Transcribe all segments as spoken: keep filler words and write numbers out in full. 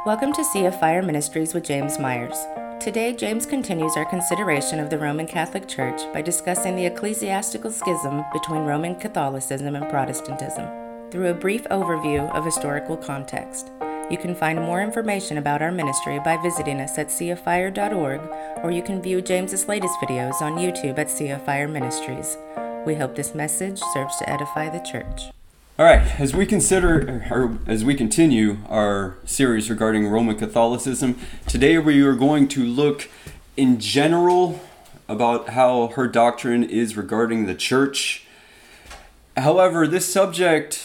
Welcome to Sea of Fire Ministries with James Myers. Today, James continues our consideration of the Roman Catholic Church by discussing the ecclesiastical schism between Roman Catholicism and Protestantism through a brief overview of historical context. You can find more information about our ministry by visiting us at sea of fire dot org, or you can view James's latest videos on YouTube at Sea of Fire Ministries. We hope this message serves to edify the church. All right, as we consider, or as we continue our series regarding Roman Catholicism, today we are going to look in general about how her doctrine is regarding the church. However, this subject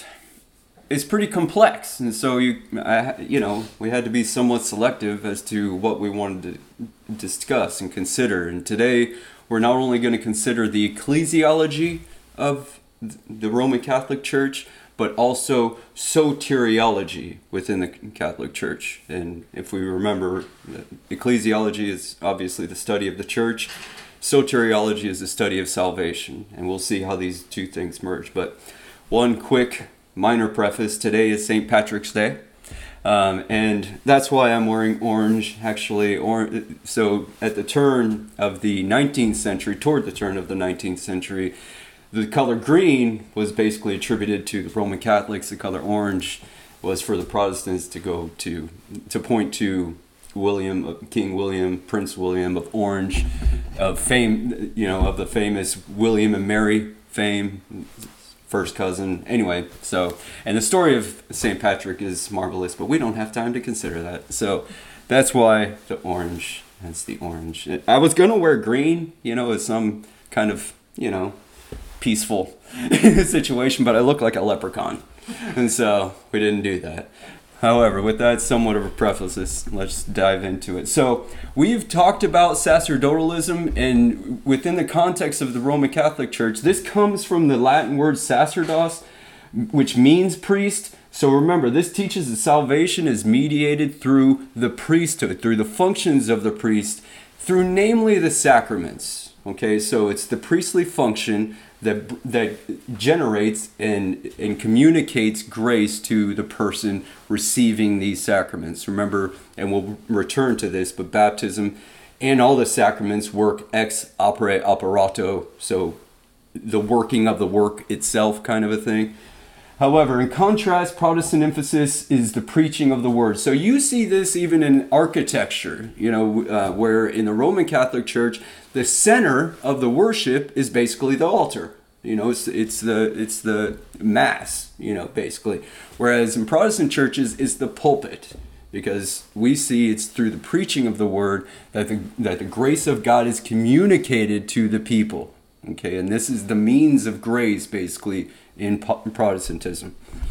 is pretty complex, and so you, I, you know, we had to be somewhat selective as to what we wanted to discuss and consider. And today, we're not only going to consider the ecclesiology of the Roman Catholic Church, but also soteriology within the Catholic Church. And if we remember, ecclesiology is obviously the study of the church. Soteriology is the study of salvation. And we'll see how these two things merge. But one quick minor preface, today is Saint Patrick's Day. Um, and that's why I'm wearing orange, actually. Or, so at the turn of the nineteenth century, toward the turn of the nineteenth century, the color green was basically attributed to the Roman Catholics. The color orange was for the Protestants to go to, to point to William, King William, Prince William of Orange, of fame, you know, of the famous William and Mary fame, first cousin. Anyway, so, and the story of Saint Patrick is marvelous, but we don't have time to consider that. So that's why the orange, that's the orange. I was going to wear green, you know, as some kind of, you know, peaceful situation, but I look like a leprechaun, and so we didn't do that. However, with that somewhat of a preface, let's dive into it. So we've talked about sacerdotalism, and within the context of the Roman Catholic Church, this comes from the Latin word sacerdos, which means priest. So remember, this teaches that salvation is mediated through the priesthood, through the functions of the priest, through namely the sacraments. Okay, so it's the priestly function that that generates and and communicates grace to the person receiving these sacraments. Remember, and we'll return to this, but baptism and all the sacraments work ex opere operato, so the working of the work itself kind of a thing. However, in contrast, Protestant emphasis is the preaching of the word. So you see this even in architecture, you know, uh, where in the Roman Catholic Church, the center of the worship is basically the altar. You know, it's it's the it's the mass, you know, basically. Whereas in Protestant churches, it's the pulpit, because we see it's through the preaching of the word that the that the grace of God is communicated to the people. Okay, and this is the means of grace, basically, in Protestantism.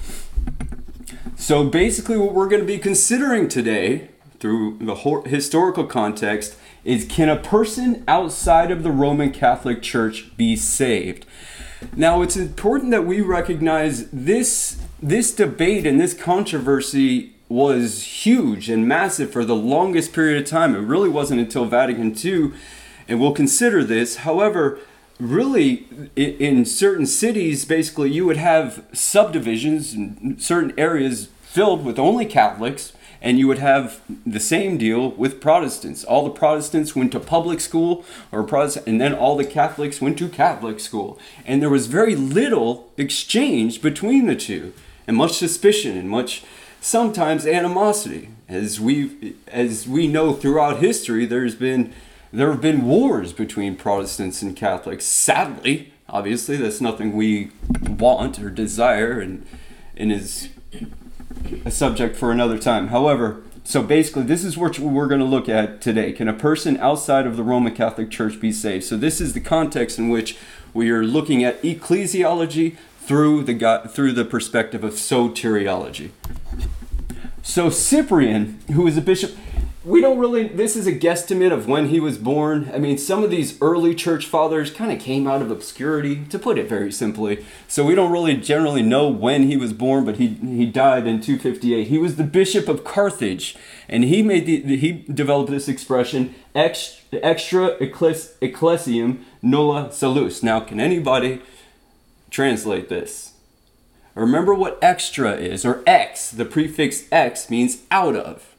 So basically what we're going to be considering today through the historical context is, can a person outside of the Roman Catholic Church be saved? Now, it's important that we recognize this this debate and this controversy was huge and massive for the longest period of time. It really wasn't until Vatican Two, and we'll consider this. However, really, in certain cities, basically, you would have subdivisions in certain areas filled with only Catholics, and you would have the same deal with Protestants. All the Protestants went to public school, or Protestant, and then all the Catholics went to Catholic school. And there was very little exchange between the two, and much suspicion, and much, sometimes, animosity. As we as we know throughout history, there's been There have been wars between Protestants and Catholics. Sadly, obviously, that's nothing we want or desire, and, and is a subject for another time. However, so basically, this is what we're going to look at today. Can a person outside of the Roman Catholic Church be saved? So this is the context in which we are looking at ecclesiology through the through the perspective of soteriology. So Cyprian, who was a bishop, we don't really, this is a guesstimate of when he was born. I mean, some of these early church fathers kind of came out of obscurity, to put it very simply. So we don't really generally know when he was born, but he he died in two fifty-eight. He was the bishop of Carthage, and he made the, he developed this expression, ex, extra ecclesiam nulla salus. Now, can anybody translate this? Remember what extra is, or ex. The prefix ex means out of,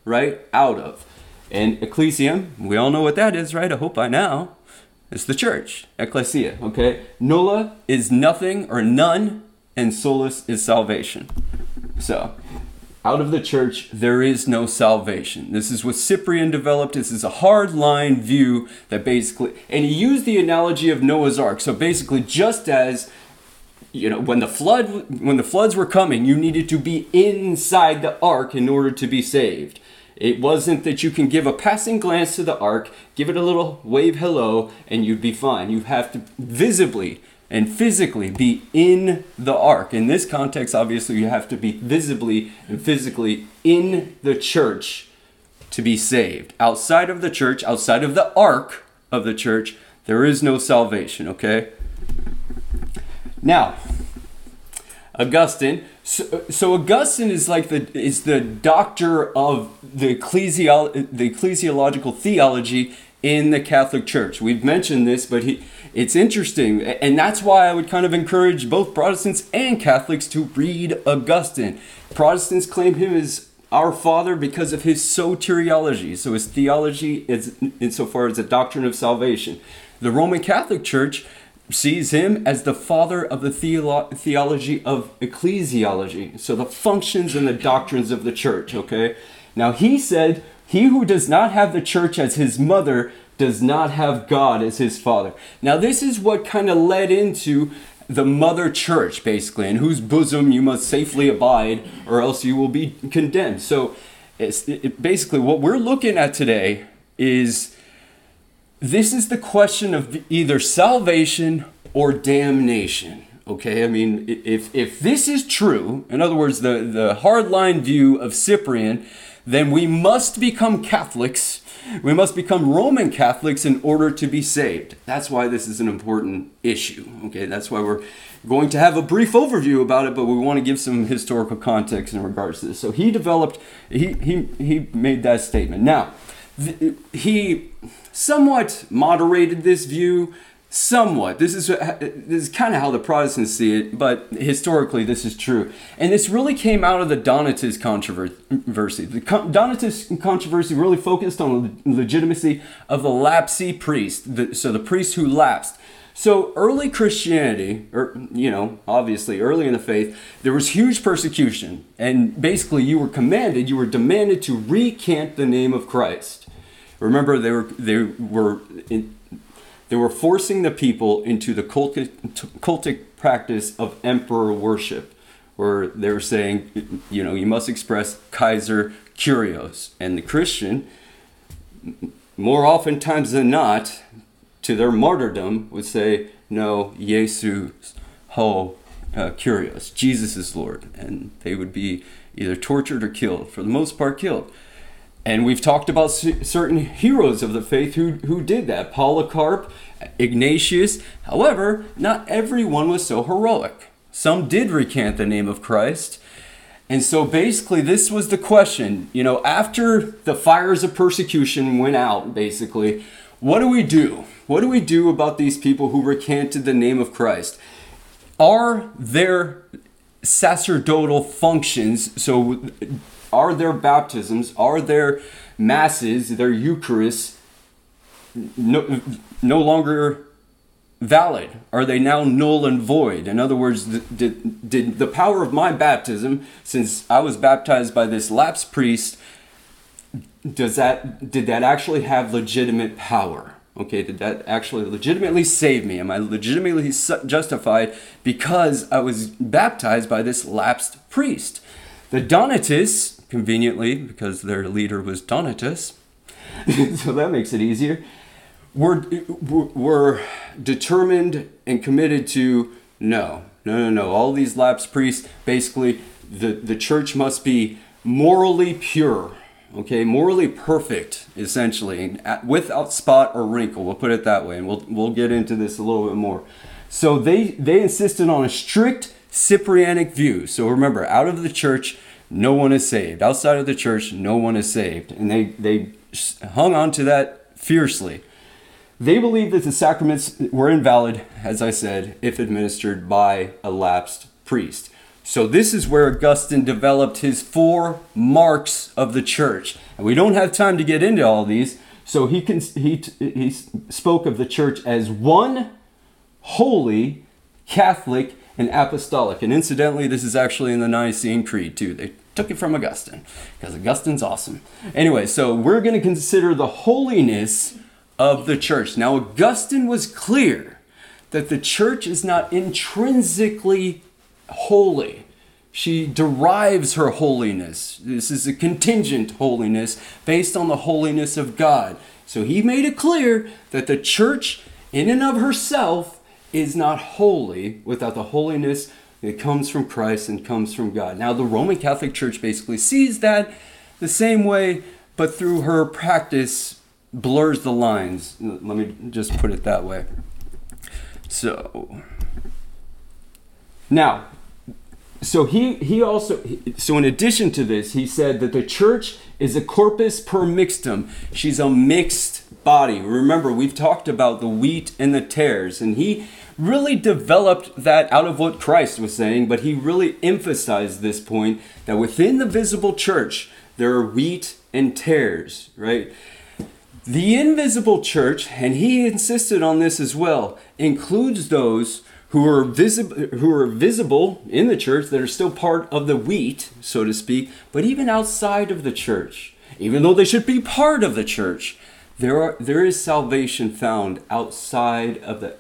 right? Out of. And ecclesiam, we all know what that is, right? I hope by now. It's the church, ecclesia, okay? Nulla is nothing or none, and solus is salvation. So, out of the church, there is no salvation. This is what Cyprian developed. This is a hard line view that basically, and he used the analogy of Noah's Ark. So basically, just as, you know, when the flood, when the floods were coming, you needed to be inside the ark in order to be saved. It wasn't that you can give a passing glance to the ark, give it a little wave hello, and you'd be fine. You have to visibly and physically be in the ark. In this context, obviously, you have to be visibly and physically in the church to be saved. Outside of the church, outside of the ark of the church, there is no salvation, okay? Now, Augustine. So, so Augustine is like the is the doctor of the ecclesial the ecclesiological theology in the Catholic Church. We've mentioned this, but he it's interesting, and that's why I would kind of encourage both Protestants and Catholics to read Augustine. Protestants claim him as our father because of his soteriology, so his theology is insofar as the doctrine of salvation. The Roman Catholic Church sees him as the father of the theolo- theology of ecclesiology, so the functions and the doctrines of the church, okay? Now he said, he who does not have the church as his mother does not have God as his father. Now this is what kind of led into the mother church, basically, in whose bosom you must safely abide or else you will be condemned. So it's it, basically what we're looking at today is this is the question of either salvation or damnation, okay? I mean, if if this is true, in other words, the, the hardline view of Cyprian, then we must become Catholics. We must become Roman Catholics in order to be saved. That's why this is an important issue, okay? That's why we're going to have a brief overview about it, but we want to give some historical context in regards to this. So he developed, he he he made that statement. Now, th- he somewhat moderated this view, somewhat. This is this is kind of how the Protestants see it, but historically this is true. And this really came out of the Donatist controversy. The Donatist controversy really focused on the legitimacy of the lapsy priest, the, so the priest who lapsed. So early Christianity, or you know, obviously early in the faith, there was huge persecution, and basically you were commanded, you were demanded to recant the name of Christ. Remember, they were they were in, they were forcing the people into the cultic, cultic practice of emperor worship, where they were saying, you know, you must express Kaiser Kyrios, and the Christian, more oftentimes than not, to their martyrdom, would say, no, Jesus ho uh, Kyrios, Jesus is Lord, and they would be either tortured or killed. For the most part, killed. And we've talked about certain heroes of the faith who, who did that. Polycarp, Ignatius. However, not everyone was so heroic. Some did recant the name of Christ. And so basically this was the question. You know, after the fires of persecution went out, basically, what do we do? What do we do about these people who recanted the name of Christ? Are their sacerdotal functions, so are their baptisms, are their masses, their Eucharists no, no longer valid? Are they now null and void? In other words, did, did the power of my baptism, since I was baptized by this lapsed priest, does that did that actually have legitimate power? Okay, did that actually legitimately save me? Am I legitimately justified because I was baptized by this lapsed priest? The Donatists, conveniently, because their leader was Donatus, so that makes it easier, were, were determined and committed to, no, no, no, no. All these lapsed priests, basically, the, the church must be morally pure, okay, morally perfect, essentially, without spot or wrinkle. We'll put it that way, and we'll we'll get into this a little bit more. So they they insisted on a strict Cyprianic view. So remember, out of the church, no one is saved. Outside of the church, no one is saved. And they, they hung on to that fiercely. They believed that the sacraments were invalid, as I said, if administered by a lapsed priest. So this is where Augustine developed his four marks of the church. And we don't have time to get into all these. So he can, he, he spoke of the church as one, holy, Catholic, and apostolic. And incidentally, this is actually in the Nicene Creed too. They took it from Augustine because Augustine's awesome. Anyway, so we're going to consider the holiness of the church. Now, Augustine was clear that the church is not intrinsically holy. She derives her holiness. This is a contingent holiness based on the holiness of God. So he made it clear that the church in and of herself is not holy without the holiness that comes from Christ and comes from God. Now the Roman Catholic Church basically sees that the same way, but through her practice blurs the lines. Let me just put it that way. So now So he, he also, so in addition to this, he said that the church is a corpus per mixtum. She's a mixed body. Remember, we've talked about the wheat and the tares, and he really developed that out of what Christ was saying, but he really emphasized this point that within the visible church, there are wheat and tares, right? The invisible church, and he insisted on this as well, includes those who are visible, who are visible in the church that are still part of the wheat, so to speak, but even outside of the church, even though they should be part of the church, there are there is salvation found outside of the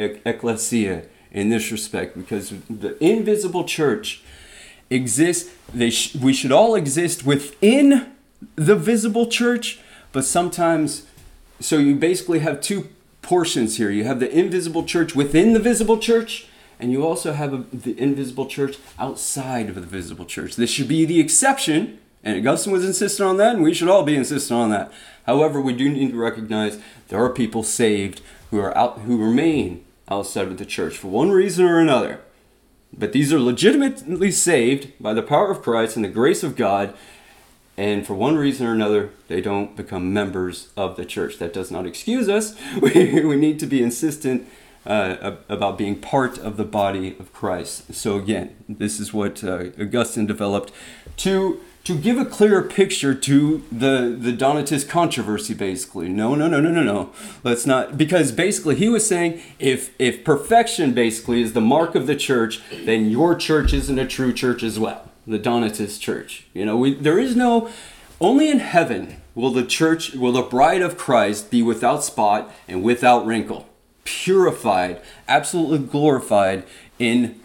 ecclesia in this respect, because the invisible church exists. They sh- we should all exist within the visible church, but sometimes, so you basically have two portions here. You have the invisible church within the visible church, and you also have a, the invisible church outside of the visible church. This should be the exception, and Augustine was insisting on that, and we should all be insisting on that. However, we do need to recognize there are people saved who are out, who remain outside of the church for one reason or another. But these are legitimately saved by the power of Christ and the grace of God, and for one reason or another, they don't become members of the church. That does not excuse us. We, we need to be insistent uh, about being part of the body of Christ. So again, this is what uh, Augustine developed to, to give a clearer picture to the, the Donatist controversy, basically. No, no, no, no, no, no. Let's not, because basically he was saying if, if perfection basically is the mark of the church, then your church isn't a true church as well. The Donatist church. You know, we, there is no, only in heaven will the church, will the bride of Christ be without spot and without wrinkle, purified, absolutely glorified in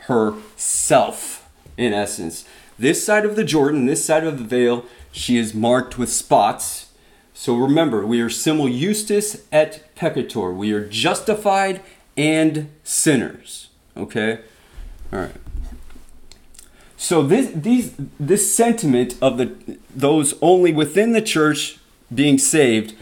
herself, in essence. This side of the Jordan, this side of the veil, she is marked with spots. So remember, we are simul justus et peccator. We are justified and sinners. Okay? All right. So this these this sentiment of the those only within the church being saved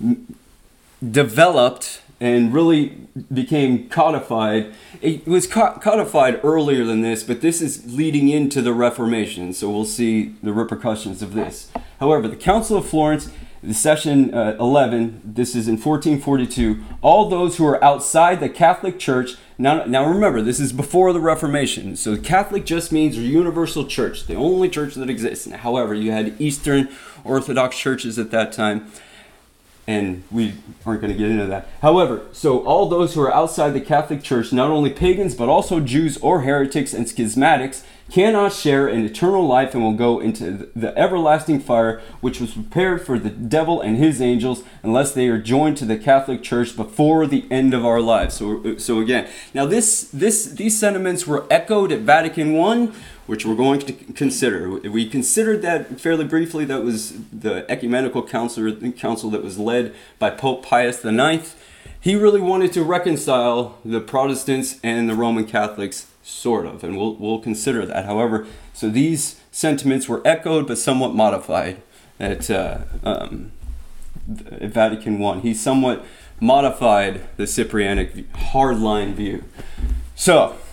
developed and really became codified. It was codified earlier than this, but this is leading into the Reformation, so we'll see the repercussions of this. However, the Council of Florence, the session uh, eleven, this is in fourteen forty-two, all those who are outside the Catholic Church. Now, now remember, this is before the Reformation. So Catholic just means a universal church, the only church that exists. However, you had Eastern Orthodox churches at that time, and we aren't going to get into that. However, so all those who are outside the Catholic Church, not only pagans, but also Jews or heretics and schismatics, cannot share in eternal life and will go into the everlasting fire, which was prepared for the devil and his angels, unless they are joined to the Catholic Church before the end of our lives. So, so again, now this, this, these sentiments were echoed at Vatican One, which we're going to consider. We considered that fairly briefly. That was the ecumenical council, council that was led by Pope Pius the Ninth. He really wanted to reconcile the Protestants and the Roman Catholics, sort of, and we'll we'll consider that. However, so these sentiments were echoed but somewhat modified at, uh, um, at Vatican One. He somewhat modified the Cyprianic hardline view. So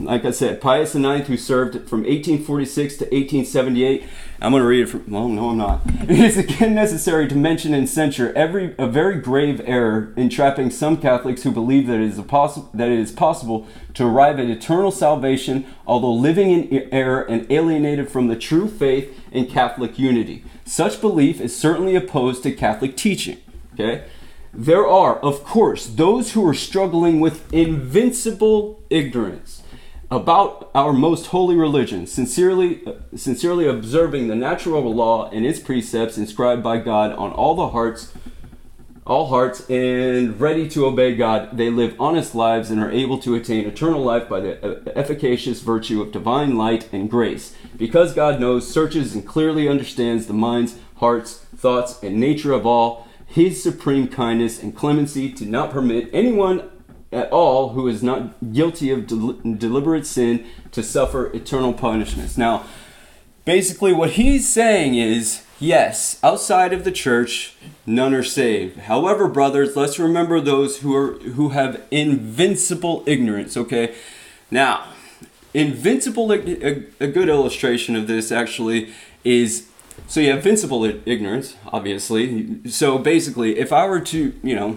like I said, Pius the Ninth, who served from eighteen forty-six to eighteen seventy-eight. I'm going to read it from, well, no, I'm not. It is again necessary to mention and censure every a very grave error entrapping some Catholics who believe that it is a possi- that it is possible to arrive at eternal salvation, although living in error and alienated from the true faith and Catholic unity. Such belief is certainly opposed to Catholic teaching. Okay? There are, of course, those who are struggling with invincible ignorance about our most holy religion, sincerely, uh, sincerely observing the natural law and its precepts inscribed by God on all the hearts, all hearts, and ready to obey God. They live honest lives and are able to attain eternal life by the efficacious virtue of divine light and grace. Because God knows, searches, and clearly understands the minds, hearts, thoughts, and nature of all, His supreme kindness and clemency to not permit anyone at all who is not guilty of del- deliberate sin to suffer eternal punishments. Now, basically what he's saying is, yes, outside of the church, none are saved. However, brothers, let's remember those who are who have invincible ignorance, okay? Now, invincible, a, a good illustration of this actually is, so you have invincible ignorance, obviously. So basically, if I were to, you know,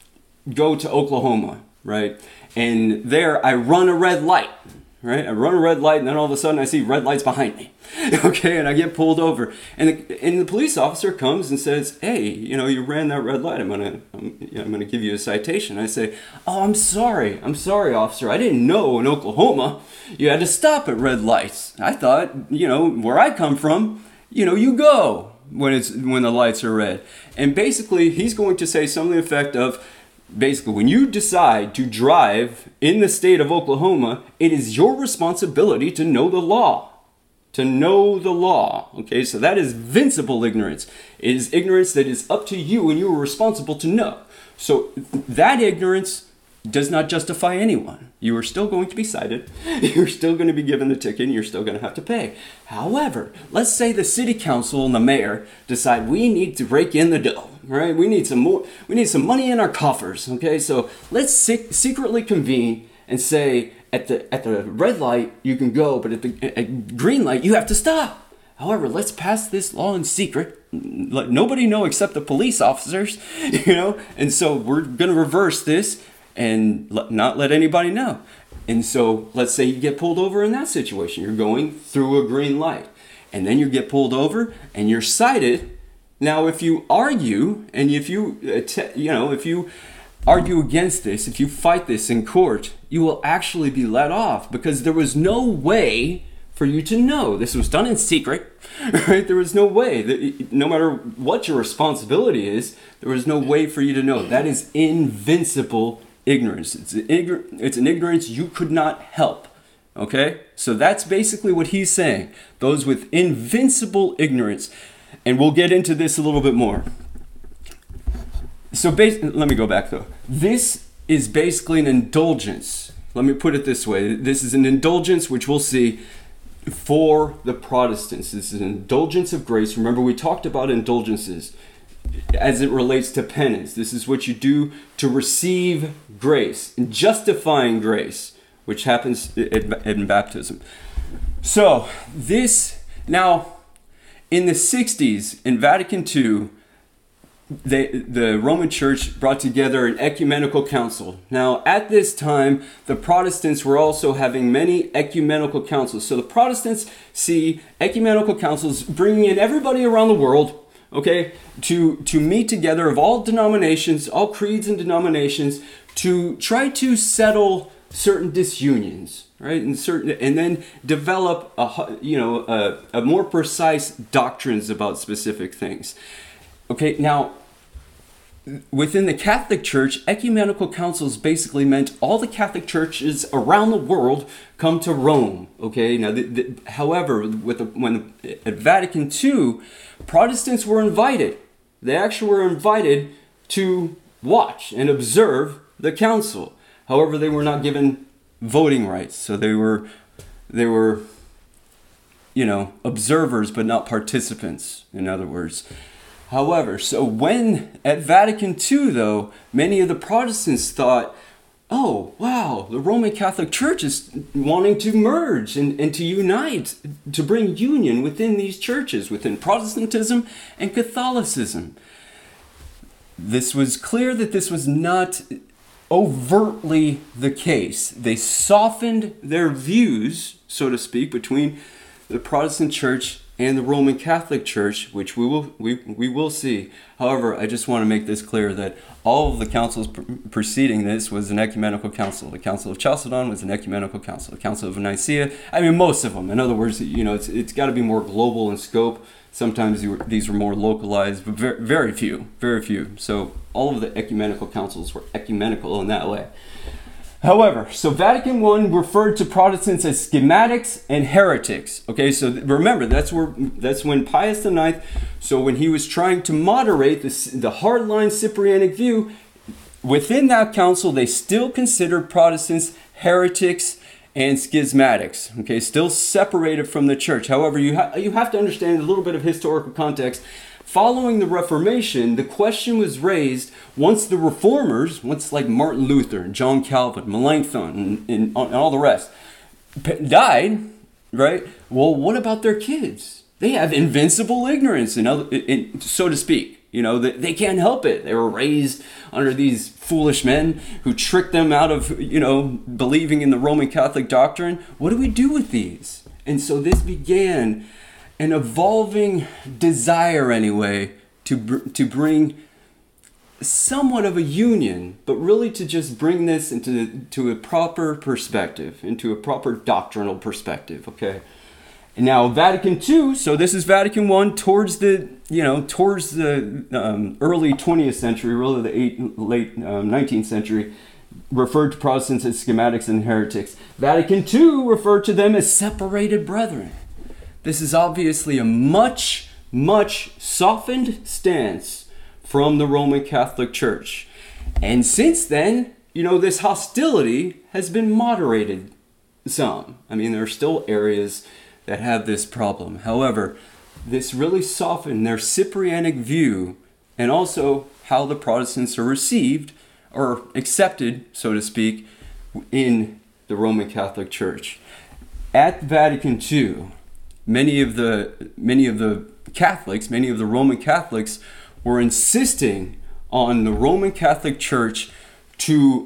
go to Oklahoma, right? And there I run a red light, right? I run a red light and then all of a sudden I see red lights behind me, okay? And I get pulled over. And the, and the police officer comes and says, hey, you know, you ran that red light. I'm gonna, I'm, you know, I'm gonna give you a citation. I say, oh, I'm sorry. I'm sorry, officer. I didn't know in Oklahoma you had to stop at red lights. I thought, you know, where I come from, you know, you go when it's when the lights are red. And basically he's going to say something to the effect of, basically, when you decide to drive in the state of Oklahoma, it is your responsibility to know the law. To know the law. Okay, so that is invincible ignorance. It is ignorance that is up to you and you are responsible to know. So that ignorance does not justify anyone. You are still going to be cited. You're still going to be given the ticket and you're still going to have to pay. However, let's say the city council and the mayor decide we need to rake in the dough, right? We need some more, we need some money in our coffers, okay? So let's sec- secretly convene and say at the at the red light you can go, but at the at green light you have to stop. However, let's pass this law in secret. Let nobody know except the police officers, you know? And so we're going to reverse this and let, not let anybody know. And so let's say you get pulled over in that situation. You're going through a green light and then you get pulled over and you're cited. Now, if you argue and if you, you know, if you argue against this, if you fight this in court, you will actually be let off because there was no way for you to know. This was done in secret, right? There was no way that, no matter what your responsibility is, there was no way for you to know. That is invincible ignorance. It's an, ign- it's an ignorance you could not help. Okay? So that's basically what he's saying. Those with invincible ignorance. And we'll get into this a little bit more. So bas- let me go back though. This is basically an indulgence. Let me put it this way. This is an indulgence which we'll see for the Protestants. This is an indulgence of grace. Remember, we talked about indulgences as it relates to penance. This is what you do to receive grace, justifying grace, which happens in baptism. So this, now in the sixties in Vatican Two, they, the Roman Church brought together an ecumenical council. Now at this time, the Protestants were also having many ecumenical councils. So the Protestants see ecumenical councils bringing in everybody around the world, okay, to, to meet together of all denominations, all creeds and denominations, to try to settle certain disunions, right? And certain, and then develop a, you know, a, a more precise doctrines about specific things. Okay, now, within the Catholic Church, ecumenical councils basically meant all the Catholic churches around the world come to Rome. Okay, now, the, the, however, with the, when at Vatican Two, Protestants were invited. They actually were invited to watch and observe the council. However, they were not given voting rights, so they were, they were, you know, observers but not participants. In other words. However, so when at Vatican Two, though, many of the Protestants thought, oh, wow, the Roman Catholic Church is wanting to merge and, and to unite, to bring union within these churches, within Protestantism and Catholicism. This was clear that this was not overtly the case. They softened their views, so to speak, between the Protestant Church and the Roman Catholic Church, which we will we, we will see. However, I just want to make this clear that all of the councils pr- preceding this was an ecumenical council. The Council of Chalcedon was an ecumenical council. The Council of Nicaea, I mean, most of them. In other words, you know, it's it's got to be more global in scope. Sometimes you were, these were more localized, but very, very few, very few. So all of the ecumenical councils were ecumenical in that way. However, so Vatican One referred to Protestants as schismatics and heretics. Okay, so remember, that's where that's when Pius the Ninth, so when he was trying to moderate this, the hardline Cyprianic view, within that council, they still considered Protestants heretics and schismatics. Okay, still separated from the church. However, you, ha- you have to understand a little bit of historical context. Following the Reformation, the question was raised once the reformers, once like Martin Luther, John Calvin, Melanchthon, and, and, and all the rest, died, right? Well, what about their kids? They have invincible ignorance, in other, in, so to speak. You know, they, they can't help it. They were raised under these foolish men who tricked them out of, you know, believing in the Roman Catholic doctrine. What do we do with these? And so this began an evolving desire, anyway, to br- to bring somewhat of a union, but really to just bring this into to a proper perspective, into a proper doctrinal perspective. Okay. And now Vatican Two, so this is Vatican One towards the you know towards the um, early twentieth century, really the eight, late um, nineteenth century, referred to Protestants as schismatics and heretics. Vatican Two referred to them as separated brethren. This is obviously a much, much softened stance from the Roman Catholic Church. And since then, you know, this hostility has been moderated some. I mean, there are still areas that have this problem. However, this really softened their Cyprianic view and also how the Protestants are received or accepted, so to speak, in the Roman Catholic Church. At Vatican Two, Many of the many of the Catholics, many of the Roman Catholics were insisting on the Roman Catholic Church to,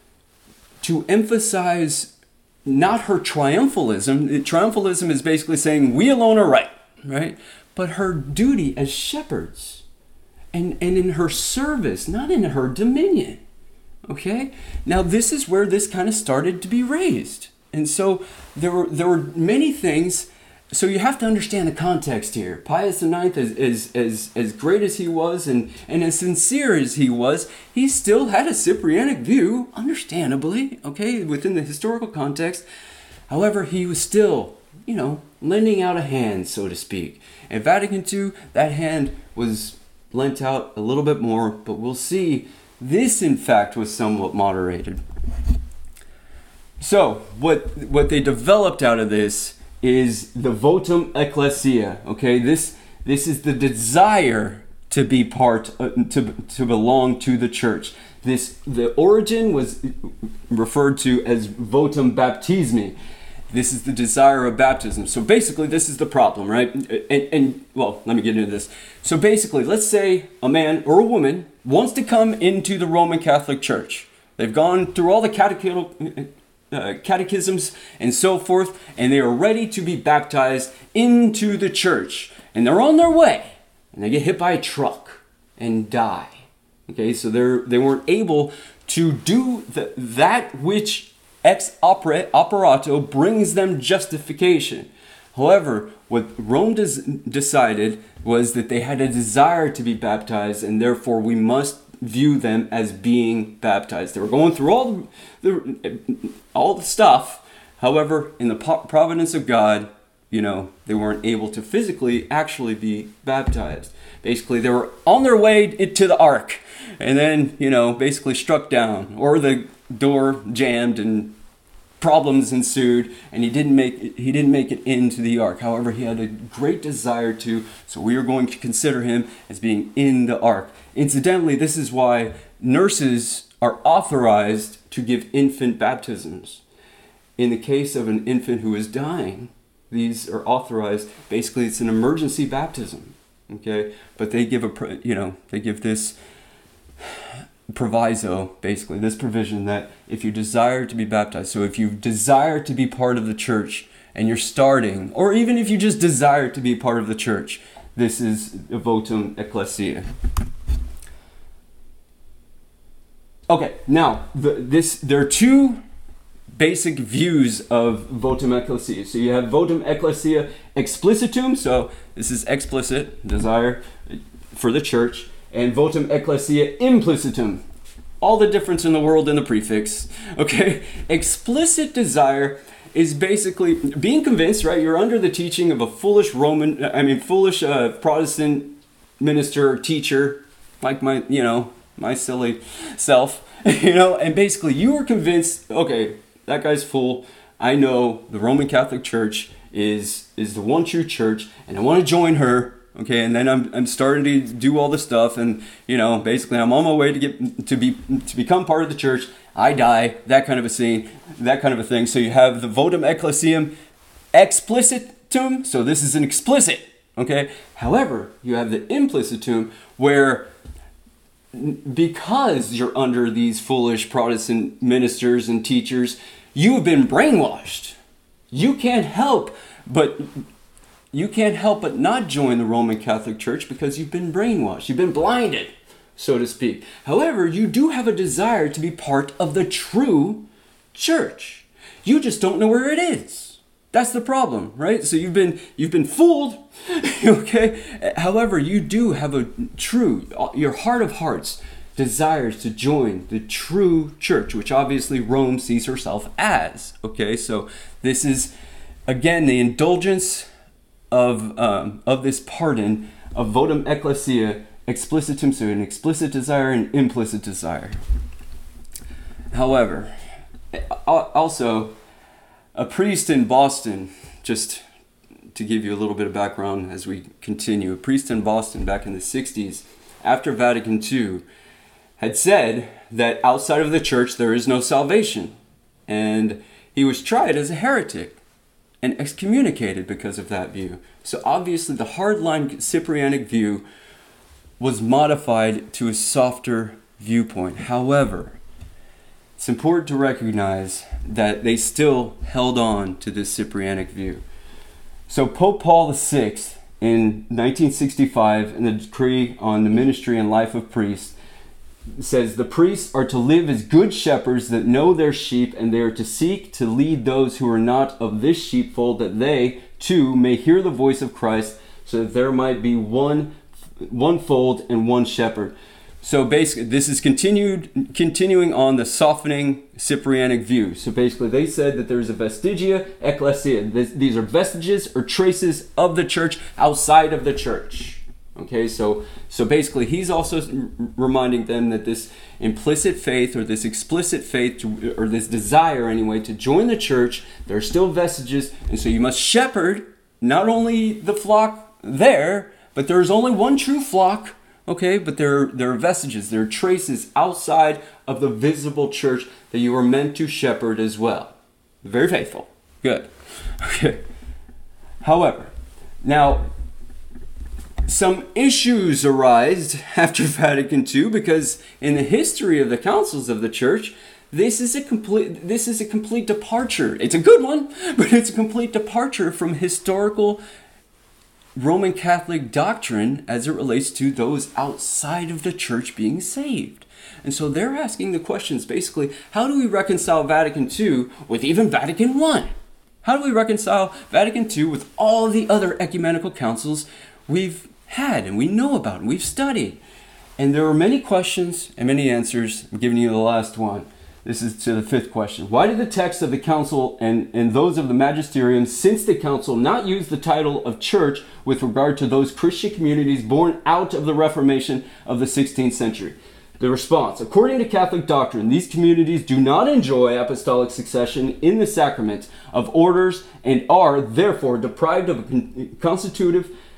to emphasize not her triumphalism. Triumphalism is basically saying we alone are right, right? But her duty as shepherds and, and in her service, not in her dominion. Okay? Now this is where this kind of started to be raised. And so there were there were many things. So you have to understand the context here. Pius the Ninth, as, as, as, as great as he was and, and as sincere as he was, he still had a Cyprianic view, understandably, okay, within the historical context. However, he was still, you know, lending out a hand, so to speak. At Vatican Two, that hand was lent out a little bit more, but we'll see this, in fact, was somewhat moderated. So what what they developed out of this is the votum ecclesia. Okay, this this is the desire to be part uh, to to belong to the church. This the origin was referred to as votum baptismi. This is the desire of baptism. So basically, this is the problem, right? And, and well, let me get into this. So basically, let's say a man or a woman wants to come into the Roman Catholic Church. They've gone through all the catechetical Uh, catechisms and so forth, and they are ready to be baptized into the church, and they're on their way, and they get hit by a truck and die. Okay, so they're they weren't able to do the, that which ex opere, operato brings them justification. However, what Rome des, decided was that they had a desire to be baptized, and therefore we must view them as being baptized. They were going through all the, the all the stuff. However, in the providence of God, you know, they weren't able to physically actually be baptized. Basically, they were on their way to the ark, and then, you know, basically struck down, or the door jammed and problems ensued, and he didn't make it, he didn't make it into the ark. However, he had a great desire to, so we are going to consider him as being in the ark. Incidentally, this is why nurses are authorized to give infant baptisms. In the case of an infant who is dying, these are authorized. Basically, it's an emergency baptism, okay? But they give a, you know, they give this proviso, basically, this provision that if you desire to be baptized, so if you desire to be part of the church and you're starting, or even if you just desire to be part of the church, this is a votum ecclesiae. Okay, now, the, this there are two basic views of votum ecclesiae. So you have votum ecclesiae explicitum, so this is explicit, desire for the church, and votum ecclesiae implicitum. All the difference in the world in the prefix. Okay, explicit desire is basically being convinced, right? You're under the teaching of a foolish Roman, I mean, foolish uh, Protestant minister or teacher, like my, you know, my silly self, you know, and basically you were convinced, okay, that guy's full. I know the Roman Catholic Church is is the one true church, and I want to join her. Okay, and then I'm I'm starting to do all the stuff, and you know, basically I'm on my way to get to be to become part of the church. I die, that kind of a scene, that kind of a thing. So you have the votum ecclesiam explicitum. So this is an explicit. Okay. However, you have the implicitum, where because you're under these foolish Protestant ministers and teachers, you have been brainwashed. You can't help but you can't help but not join the Roman Catholic Church because you've been brainwashed. You've been blinded, so to speak. However, you do have a desire to be part of the true church. You just don't know where it is. That's the problem, right? So you've been you've been fooled, okay? However, you do have a true, your heart of hearts desires to join the true church, which obviously Rome sees herself as, okay? So this is, again, the indulgence of um, of this pardon of votum ecclesiae explicitum, so an explicit desire and implicit desire. However, also, a priest in Boston, just to give you a little bit of background as we continue, a priest in Boston back in the sixties, after Vatican Two, had said that outside of the church there is no salvation. And he was tried as a heretic and excommunicated because of that view. So obviously the hardline Cyprianic view was modified to a softer viewpoint. However, it's important to recognize that they still held on to this Cyprianic view. So Pope Paul the Sixth in nineteen sixty-five, in the decree on the ministry and life of priests, says the priests are to live as good shepherds that know their sheep, and they are to seek to lead those who are not of this sheepfold, that they too may hear the voice of Christ, so that there might be one one fold and one shepherd. So basically, this is continued, continuing on the softening Cyprianic view. So basically, they said that there's a vestigia ecclesia. This, these are vestiges or traces of the church outside of the church. Okay, so so basically, he's also reminding them that this implicit faith or this explicit faith, to, or this desire anyway, to join the church, there are still vestiges, and so you must shepherd not only the flock there, but there is only one true flock. Okay, but there, there are vestiges, there are traces outside of the visible church that you are meant to shepherd as well. Very faithful. Good. Okay. However, now, some issues arise after Vatican Two, because in the history of the councils of the church, this is a complete this is a complete departure. It's a good one, but it's a complete departure from historical Roman Catholic doctrine as it relates to those outside of the church being saved. And so they're asking the questions, basically, how do we reconcile Vatican Two with even Vatican One? How do we reconcile Vatican Two with all the other ecumenical councils we've had and we know about and we've studied? And there are many questions and many answers. I'm giving you the last one. This is to the fifth question. Why did the texts of the council and, and those of the magisterium since the council not use the title of church with regard to those Christian communities born out of the Reformation of the sixteenth century? The response: according to Catholic doctrine, these communities do not enjoy apostolic succession in the sacraments of orders and are therefore deprived of a con- constitutive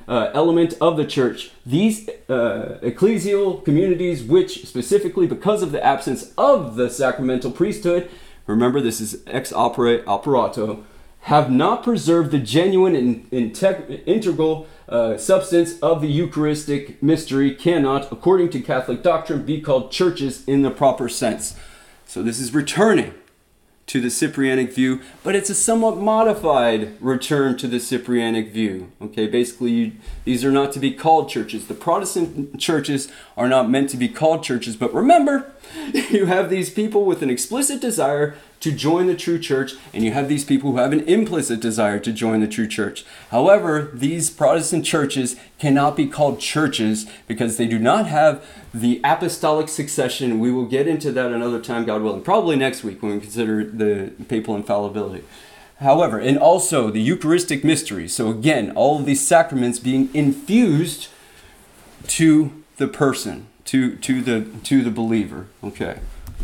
uh, element of the church. These uh, ecclesial communities, which specifically because of the absence of the sacramental priesthood, remember this is ex opere operato, have not preserved the genuine and integ- integral uh, substance of the Eucharistic mystery, cannot, according to Catholic doctrine, be called churches in the proper sense. So this is returning to the Cyprianic view, but it's a somewhat modified return to the Cyprianic view. Okay, basically, you, these are not to be called churches. The Protestant churches are not meant to be called churches, but remember, you have these people with an explicit desire to join the true church, and you have these people who have an implicit desire to join the true church. However, these Protestant churches cannot be called churches because they do not have the apostolic succession. We will get into that another time, God willing, probably next week when we consider the papal infallibility. However, and also the Eucharistic mystery. So again, all of these sacraments being infused to the person, to to the to the believer. Okay.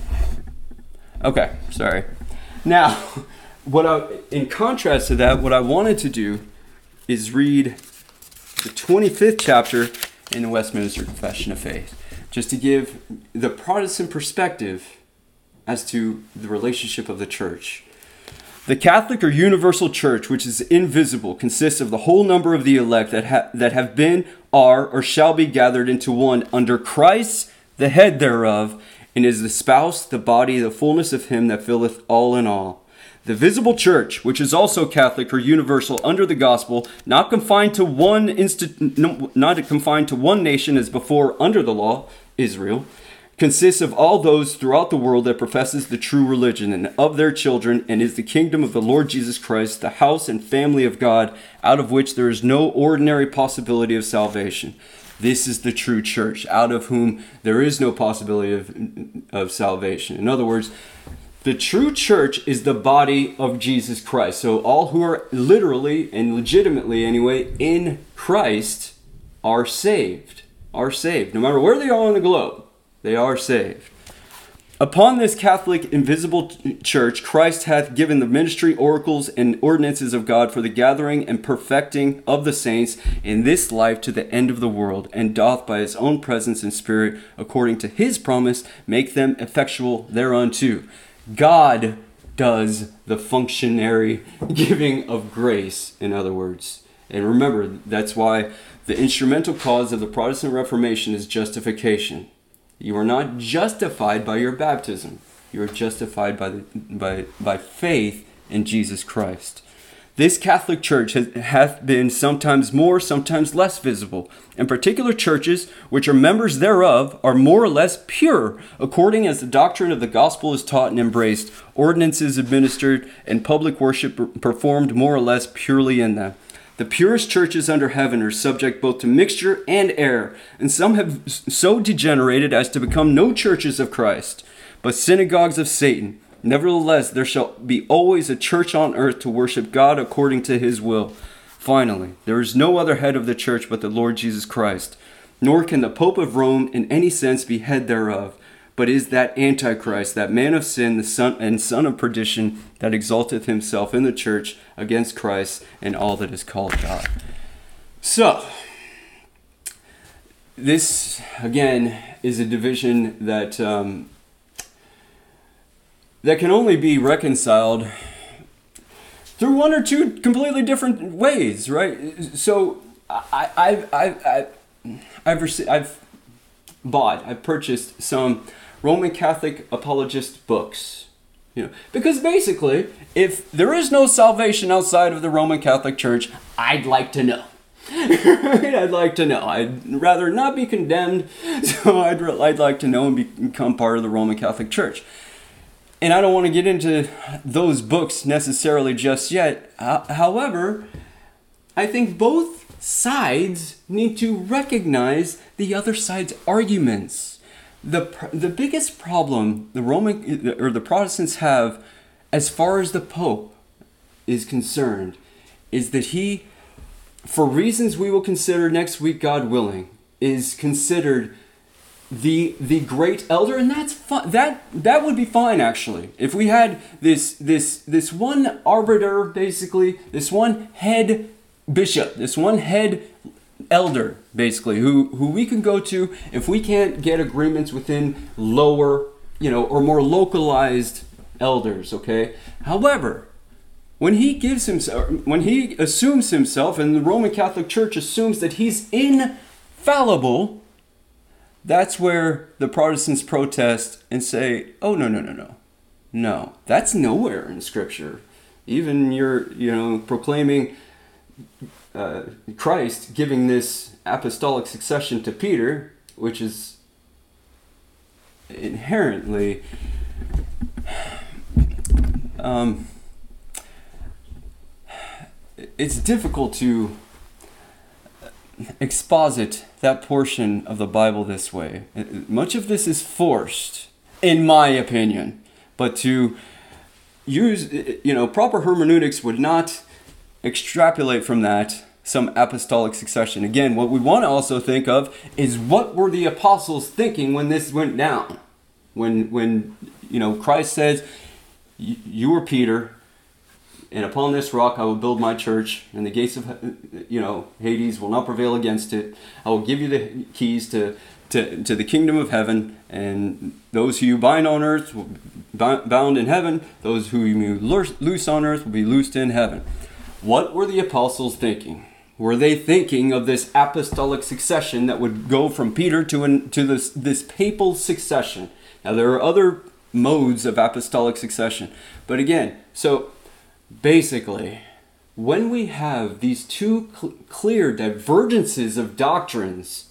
Okay, sorry. Now, what I, in contrast to that, what I wanted to do is read the twenty-fifth chapter in the Westminster Confession of Faith, just to give the Protestant perspective as to the relationship of the church. The Catholic or universal church, which is invisible, consists of the whole number of the elect that, ha- that have been, are, or shall be gathered into one under Christ, the head thereof, and is the spouse, the body, the fullness of him that filleth all in all. The visible church, which is also Catholic or universal under the gospel, not confined to one insti- no, not confined to one nation as before under the law, Israel, consists of all those throughout the world that professes the true religion, and of their children, and is the kingdom of the Lord Jesus Christ, the house and family of God, out of which there is no ordinary possibility of salvation. This is the true church, out of whom there is no possibility of, of salvation. In other words, the true church is the body of Jesus Christ. So all who are literally and legitimately anyway in Christ are saved. Are saved. No matter where they are on the globe, they are saved. Upon this Catholic invisible church, Christ hath given the ministry, oracles, and ordinances of God for the gathering and perfecting of the saints in this life to the end of the world, and doth by his own presence and spirit, according to his promise, make them effectual thereunto. God does the functionary giving of grace, in other words. And remember, that's why the instrumental cause of the Protestant Reformation is justification. You are not justified by your baptism. You are justified by, the, by, by faith in Jesus Christ. This Catholic Church has, hath been sometimes more, sometimes less visible. And particular churches, which are members thereof, are more or less pure, according as the doctrine of the gospel is taught and embraced, ordinances administered, and public worship performed more or less purely in them. The purest churches under heaven are subject both to mixture and error, and some have so degenerated as to become no churches of Christ, but synagogues of Satan. Nevertheless, there shall be always a church on earth to worship God according to his will. Finally, there is no other head of the church but the Lord Jesus Christ, nor can the Pope of Rome in any sense be head thereof, but is that Antichrist, that man of sin, the son and son of perdition, that exalteth himself in the church against Christ and all that is called God. So, this, again, is a division that um, that can only be reconciled through one or two completely different ways, right? So, I, I've, I've, I've, I've, received, I've bought, I've purchased some Roman Catholic apologist books, you know, because basically, if there is no salvation outside of the Roman Catholic Church, I'd like to know. I'd like to know. I'd rather not be condemned, so I'd I'd like to know and be, become part of the Roman Catholic Church. And I don't want to get into those books necessarily just yet. Uh, however, I think both sides need to recognize the other side's arguments. The the biggest problem the Roman or the Protestants have as far as the Pope is concerned is that he, for reasons we will consider next week, God willing, is considered the the great elder, and that's fun. That that would be fine actually if we had this this this one arbiter, basically this one head bishop, this one head elder, basically, who, who we can go to if we can't get agreements within lower, you know, or more localized elders, okay? However, when he gives himself, when he assumes himself, and the Roman Catholic Church assumes that he's infallible, that's where the Protestants protest and say, oh, no, no, no, no. No, that's nowhere in Scripture. Even you're, you know, proclaiming uh, Christ giving this apostolic succession to Peter, which is inherently um, it's difficult to exposit that portion of the Bible this way. Much of this is forced, in my opinion. But to use, you know, proper hermeneutics would not extrapolate from that some apostolic succession. Again, what we want to also think of is what were the apostles thinking when this went down? When, when you know, Christ says, you are Peter, and upon this rock I will build my church, and the gates of, you know, Hades will not prevail against it. I will give you the keys to, to, to the kingdom of heaven, and those who you bind on earth will be bound in heaven. Those who you loose on earth will be loosed in heaven. What were the apostles thinking? Were they thinking of this apostolic succession that would go from Peter to, an, to this, this papal succession? Now, there are other modes of apostolic succession. But again, so basically, when we have these two cl- clear divergences of doctrines,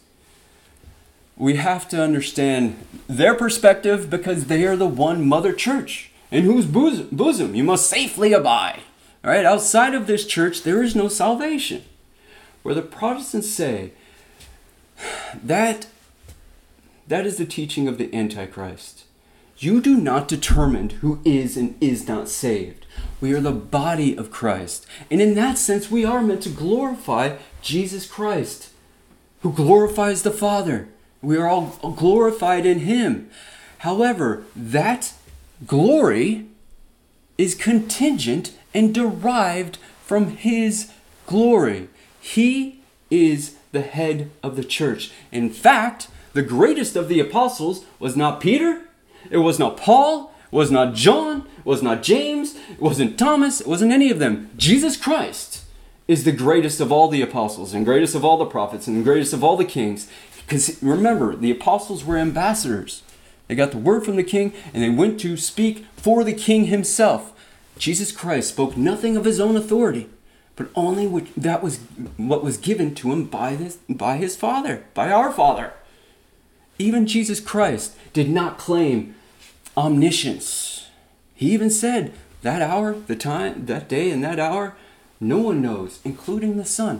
we have to understand their perspective because they are the one mother church in whose bosom, bosom you must safely abide. All right, outside of this church, there is no salvation. Where the Protestants say that that is the teaching of the Antichrist. You do not determine who is and is not saved. We are the body of Christ. And in that sense, we are meant to glorify Jesus Christ, who glorifies the Father. We are all glorified in Him. However, that glory is contingent and derived from His glory. He is the head of the church. In fact, the greatest of the apostles was not Peter, it was not Paul, it was not John, it was not James, it wasn't Thomas, it wasn't any of them. Jesus Christ is the greatest of all the apostles and greatest of all the prophets and the greatest of all the kings. Because remember, the apostles were ambassadors. They got the word from the king and they went to speak for the king himself. Jesus Christ spoke nothing of his own authority, but only what, that was what was given to him by, this, by his Father, by our Father. Even Jesus Christ did not claim omniscience. He even said, that hour, the time, that day and that hour, no one knows, including the Son.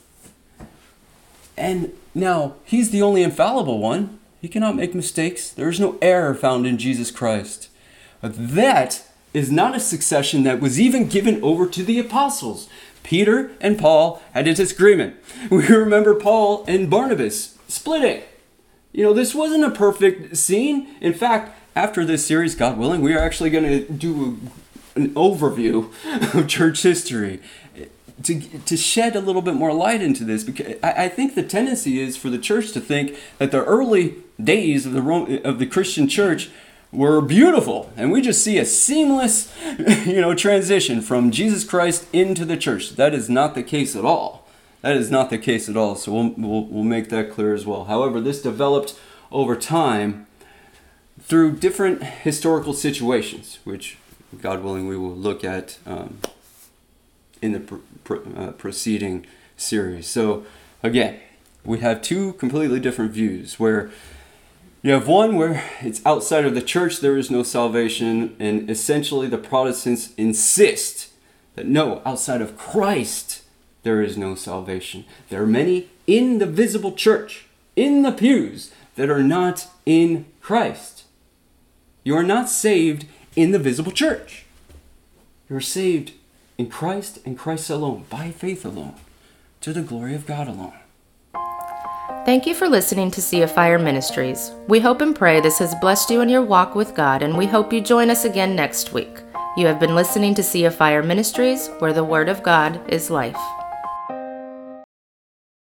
And now, He's the only infallible one. He cannot make mistakes. There is no error found in Jesus Christ. But that is not a succession that was even given over to the apostles. Peter and Paul had a disagreement. We remember Paul and Barnabas splitting. You know, this wasn't a perfect scene. In fact, after this series, God willing, we are actually going to do an overview of church history to to shed a little bit more light into this, because I, I think the tendency is for the church to think that the early days of the Rome, of the Christian church were beautiful, and we just see a seamless, you know, transition from Jesus Christ into the church. That is not the case at all. That is not the case at all. So we'll we'll, we'll make that clear as well. However, this developed over time through different historical situations, which, God willing, we will look at um, in the pr- pr- uh, preceding series. So again, we have two completely different views, where you have one where it's outside of the church, there is no salvation, and essentially the Protestants insist that no, outside of Christ, there is no salvation. There are many in the visible church, in the pews, that are not in Christ. You are not saved in the visible church. You are saved in Christ and Christ alone, by faith alone, to the glory of God alone. Thank you for listening to Sea of Fire Ministries. We hope and pray this has blessed you in your walk with God, and we hope you join us again next week. You have been listening to Sea of Fire Ministries, where the Word of God is life.